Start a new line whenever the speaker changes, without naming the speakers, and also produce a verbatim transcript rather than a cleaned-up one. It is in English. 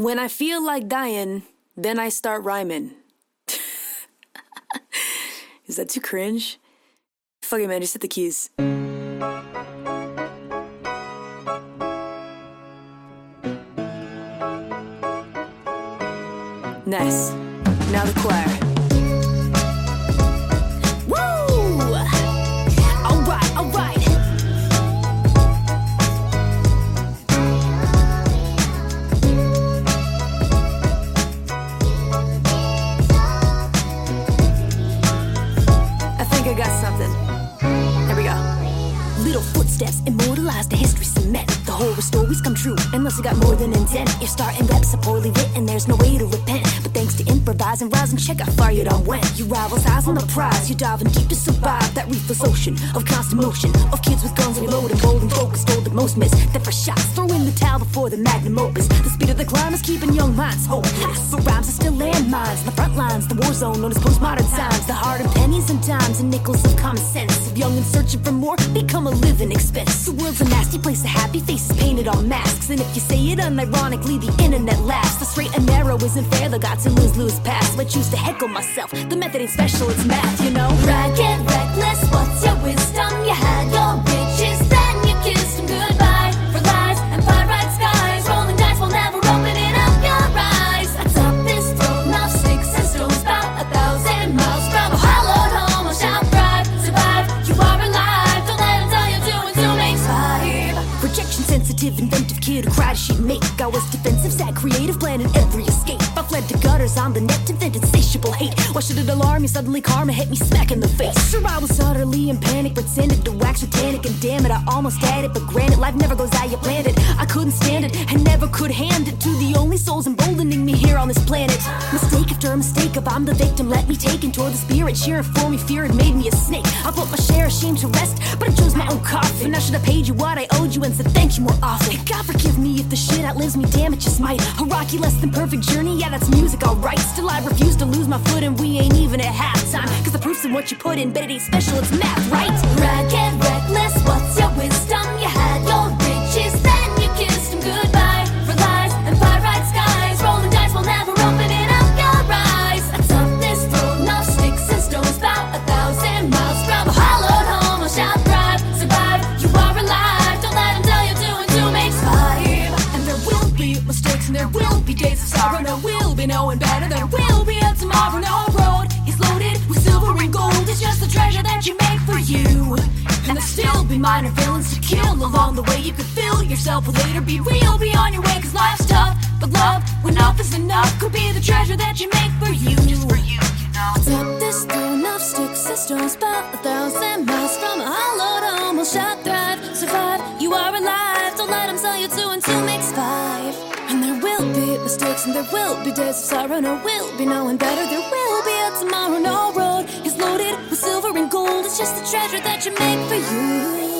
When I feel like dying, then I start rhyming. Is that too cringe? Fuck it, man, just hit the keys. Nice. Now the choir. Woo! Alright, alright. I think I got something. Here we go. Little footsteps immortalized, the history cement. The horror stories come true, unless you got more than intent. You're starting reps are poorly written, there's no way to repent. But thanks to improvising, rise and check how far you done went. You rivals eyes on the prize, you're diving deep to survive that ruthless ocean of constant motion. Of kids with guns reloading, bold and focused, told that most miss. Then for shots, throw in the towel before the magnum opus. The speed of the climb is keeping young minds hopeless. But rhymes are still landmines, the front lines, the war zone known as postmodern times. The heart of pennies and dimes and nickels of common sense. Of young and searching for more, become a living expense. The world's a nasty place, the happy faces painted on masks. And if you say it unironically, the internet laughs. The straight and narrow isn't fair, the got to lose, lose pass. So I choose to heckle myself, the method ain't special, it's math, you know.
Ragged, reckless, what's your wisdom? You had your riches, then you kissed them goodbye. For lies and pyrite skies, rolling dice will never opening up your eyes. Atop this throne of sticks and stones, about a thousand miles from a hollowed home, I shall thrive, survive, you are alive. Don't let them tell you doing two makes five.
Rejection sensitive, inventive kid who cried she'd make. I was defensive, sad, creative, planning every escape. I fled to gutters on the net, invented insatiable hate. Why should it alarm you? Suddenly karma hit me smack in the face. Sure, I was utterly in panic, pretended to wax satanic. And damn it, I almost had it. But granted, life never goes how you planned it. I couldn't stand it, and never could hand it to the only souls emboldening me here on this planet. Mistake after mistake, if I'm the victim, let me take and toward the spirit. Cheering for me, fear had made me a snake. I put my share of shame to rest, but I chose my own coffin. I should have paid you what I owed you and said thank you more often. God forgive me if the shit outlives me, damn it just might. A rocky less than perfect journey, yeah that's music alright. Still I refuse to lose my foot and we ain't even at halftime. Cause the proof's in what you put in, but it ain't special, it's math, right?
Ragged, reckless, what's your wisdom? You had your riches, then you kissed them goodbye. For lies and pyrite skies, rolling dice will never opening up your eyes. Atop this throne of sticks and stones, about a thousand miles from a hollowed home, I shall thrive, survive, you are alive. Don't let them tell you two and two makes five.
And there will be mistakes and there will be days of sorrow. There will be knowing better, there will be a tomorrow. No road is loaded with silver and gold, it's just the treasure that you make for you. And there'll still be minor villains to kill along the way. You could fill yourself with later, be real, be on your way. Cause life's tough, but love, when enough is enough, could be the treasure that you make for you. Just for you, you know.
Atop this throne of sticks and stones, about a thousand miles from a hollowed home, will shall thrive, survive, you are alive. Don't let them tell you two and two makes five.
And there will be mistakes and there will be days of sorrow. There will be knowing better, there will be a tomorrow. No road is loaded with silver and gold, it's just the treasure that you make for you.